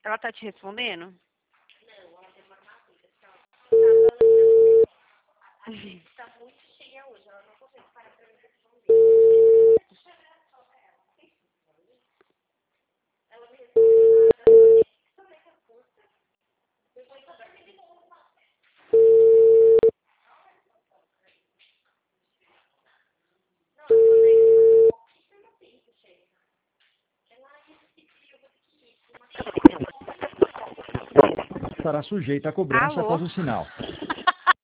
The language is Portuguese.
Ela tá te respondendo? Tá muito cheia hoje, ela não consegue parar pra me responder. Ela me respondeu Estará sujeita a cobrança Alô? após o sinal.